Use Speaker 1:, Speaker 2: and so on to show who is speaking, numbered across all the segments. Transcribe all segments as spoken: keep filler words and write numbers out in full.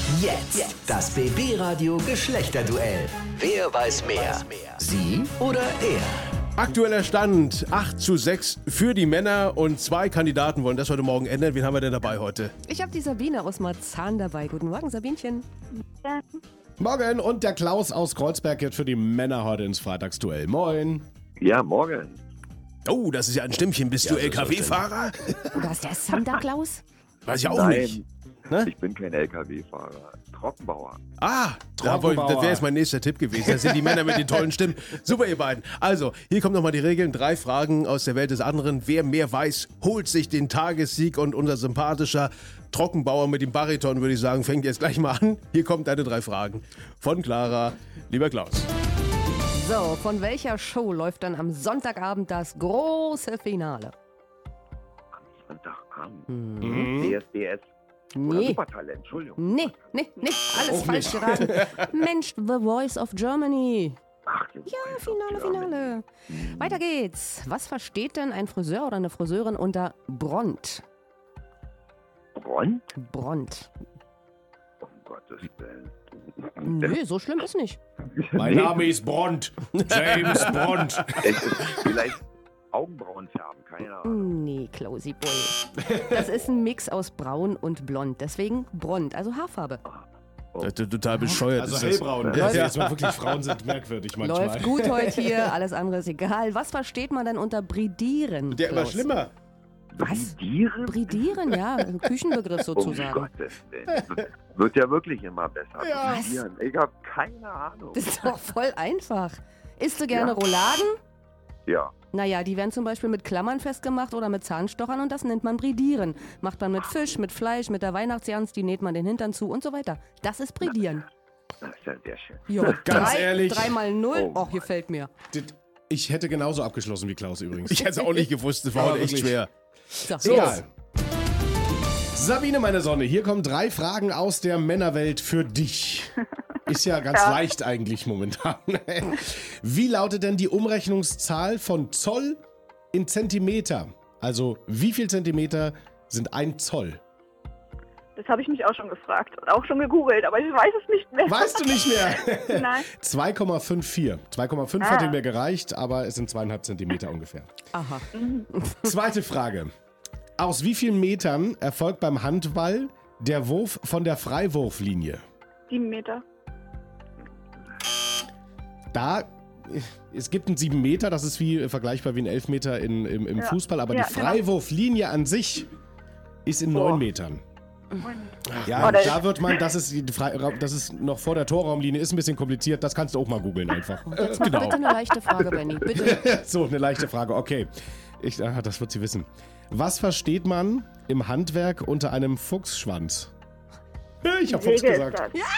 Speaker 1: Jetzt das B B-Radio Geschlechterduell. Wer weiß mehr? Sie oder er?
Speaker 2: Aktueller Stand acht zu sechs für die Männer und zwei Kandidaten wollen das heute Morgen ändern. Wen haben wir denn dabei heute?
Speaker 3: Ich habe die Sabine aus Marzahn dabei. Guten Morgen, Sabinchen.
Speaker 4: Ja.
Speaker 5: Morgen und der Klaus aus Kreuzberg geht für die Männer heute ins Freitagsduell. Moin.
Speaker 6: Ja, morgen.
Speaker 2: Oh, das ist ja ein Stimmchen. Bist
Speaker 5: Ja,
Speaker 2: du
Speaker 5: so ist das
Speaker 2: L K W-Fahrer?
Speaker 3: Oder ist der Santa Claus?
Speaker 2: Weiß ich auch
Speaker 6: Nein,
Speaker 2: nicht. Ne?
Speaker 6: ich bin kein L K W-Fahrer. Trockenbauer.
Speaker 2: Ah, da wollt- das wäre jetzt mein nächster Tipp gewesen. Das sind die Männer mit den tollen Stimmen. Super, ihr beiden. Also, hier kommen nochmal die Regeln. Drei Fragen aus der Welt des anderen. Wer mehr weiß, holt sich den Tagessieg. Und unser sympathischer Trockenbauer mit dem Bariton, würde ich sagen, fängt jetzt gleich mal an. Hier kommen deine drei Fragen von Clara. Lieber Klaus.
Speaker 3: So, von welcher Show läuft dann am Sonntagabend das große Finale?
Speaker 6: Sonntagabend.
Speaker 3: Mhm.
Speaker 6: D S D S. Oder
Speaker 3: Nee.
Speaker 6: Supertalent, Entschuldigung.
Speaker 3: Nee, nee, nee, alles
Speaker 5: Auch
Speaker 3: falsch
Speaker 5: nicht.
Speaker 3: geraten. Mensch, The Voice of Germany.
Speaker 6: Ach, das
Speaker 3: Ja,
Speaker 6: weiß
Speaker 3: Finale,
Speaker 6: ich auch nicht.
Speaker 3: Finale. Weiter geht's. Was versteht denn ein Friseur oder eine Friseurin unter Bront?
Speaker 6: Bront?
Speaker 3: Bront.
Speaker 6: Um Gottes Willen.
Speaker 3: Nee, so schlimm ist nicht.
Speaker 5: Mein Name ist Bront. James Bront.
Speaker 6: Es ist vielleicht Augenbrauen färben, keine Ahnung.
Speaker 3: Nee, Klausi Boy. Das ist ein Mix aus braun und blond. Deswegen Bront, also Haarfarbe.
Speaker 2: Das ist total bescheuert.
Speaker 5: Also
Speaker 2: ist das.
Speaker 5: hellbraun.
Speaker 2: Ja.
Speaker 5: Ja. Jetzt mal wirklich, Frauen sind merkwürdig manchmal.
Speaker 3: Läuft gut heute hier, alles andere ist egal. Was versteht man denn unter Bridieren?
Speaker 2: Der immer
Speaker 3: Klaus?
Speaker 2: schlimmer.
Speaker 3: Was?
Speaker 6: Bridieren?
Speaker 3: Bridieren, ja, ein Küchenbegriff
Speaker 6: Um
Speaker 3: sozusagen.
Speaker 6: Gottes Willen. Das wird ja wirklich immer besser.
Speaker 2: Ja.
Speaker 6: Bridieren. Ich habe keine Ahnung.
Speaker 3: Das ist doch voll einfach. Isst du gerne
Speaker 6: Ja.
Speaker 3: Rouladen?
Speaker 6: Ja.
Speaker 3: Naja, die werden zum Beispiel mit Klammern festgemacht oder mit Zahnstochern und das nennt man Bridieren. Macht man mit Fisch, mit Fleisch, mit der Weihnachtsgans, die näht man den Hintern zu und so weiter. Das ist Bridieren.
Speaker 6: Das ist ja sehr schön.
Speaker 3: Jo,
Speaker 5: Ganz
Speaker 3: drei,
Speaker 5: ehrlich.
Speaker 3: drei mal null,
Speaker 6: Oh
Speaker 3: oh, gefällt mir.
Speaker 5: Ich hätte genauso abgeschlossen wie Klaus übrigens.
Speaker 2: Ich hätte es auch nicht gewusst. Das war
Speaker 5: Aber
Speaker 2: heute echt
Speaker 5: wirklich.
Speaker 2: schwer.
Speaker 3: So,
Speaker 5: Egal. Sabine, meine Sonne, hier kommen drei Fragen aus der Männerwelt für dich. Ist ja ganz leicht eigentlich momentan. Wie lautet denn die Umrechnungszahl von Zoll in Zentimeter? Also wie viel Zentimeter sind ein Zoll?
Speaker 4: Das habe ich mich auch schon gefragt und auch schon gegoogelt, aber ich weiß es nicht mehr.
Speaker 5: Weißt du nicht mehr?
Speaker 4: Nein.
Speaker 5: zwei Komma fünfundfünfzig. zwei Komma fünf
Speaker 4: Ah.
Speaker 5: hätte mir gereicht, aber es sind zweieinhalb Zentimeter ungefähr.
Speaker 3: aha.
Speaker 5: Zweite Frage. Aus wie vielen Metern erfolgt beim Handball der Wurf von der Freiwurflinie?
Speaker 4: Sieben Meter.
Speaker 5: Da, es gibt einen sieben Meter, das ist wie vergleichbar wie ein Elfmeter in, im, im
Speaker 4: Ja.
Speaker 5: Fußball, aber
Speaker 4: Ja,
Speaker 5: die
Speaker 4: genau.
Speaker 5: Freiwurflinie an sich ist in
Speaker 4: Boah.
Speaker 5: neun Metern. Ja,
Speaker 4: Oh, das-
Speaker 5: da wird man, das ist, die Frei, das ist noch vor der Torraumlinie, ist ein bisschen kompliziert, das kannst du auch mal googeln einfach.
Speaker 3: Jetzt mach bitte eine leichte Frage, Benny. Bitte.
Speaker 5: So, eine leichte Frage, okay. Ich, ah, das wird sie wissen. Was versteht man im Handwerk unter einem Fuchsschwanz? Ich hab Fuchs
Speaker 4: Säge ist
Speaker 5: gesagt.
Speaker 4: das.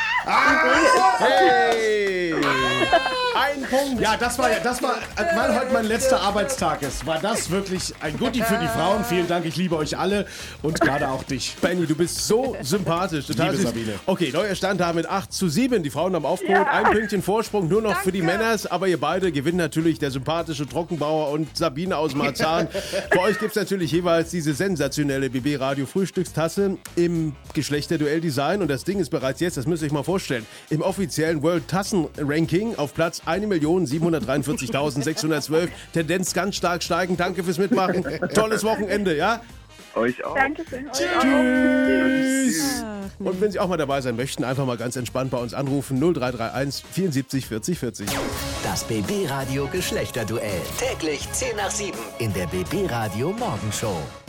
Speaker 2: Hey! Ein Punkt.
Speaker 5: Ja, das war ja, das war, weil heute mein letzter Arbeitstag ist, war das wirklich ein Goodie für die Frauen. Vielen Dank, ich liebe euch alle und gerade auch dich.
Speaker 2: Benny, du bist so sympathisch. Total
Speaker 5: Liebe
Speaker 2: süß.
Speaker 5: Sabine.
Speaker 2: Okay, neuer Stand da mit acht zu sieben. Die Frauen haben aufgeholt. Ein Pünktchen Vorsprung nur noch für die Männers. Aber ihr beide gewinnen natürlich der sympathische Trockenbauer und Sabine aus Marzahn. Für euch gibt es natürlich jeweils diese sensationelle B B-Radio-Frühstückstasse im Geschlechterduell-Design. Und das Ding ist bereits jetzt, das müsst ihr euch mal vorstellen, im offiziellen World Tassen-Ranking auf Platz eine Million siebenhundertdreiundvierzigtausendsechshundertzwölf. Tendenz ganz stark steigend. Danke fürs Mitmachen. Tolles Wochenende, ja?
Speaker 6: Euch auch.
Speaker 4: Dankeschön.
Speaker 5: Tschüss.
Speaker 2: Und wenn Sie auch mal dabei sein möchten, einfach mal ganz entspannt bei uns anrufen. null drei drei eins vierundsiebzig vierzig vierzig.
Speaker 1: Das B B-Radio Geschlechterduell. Täglich zehn nach sieben in der B B-Radio Morgenshow.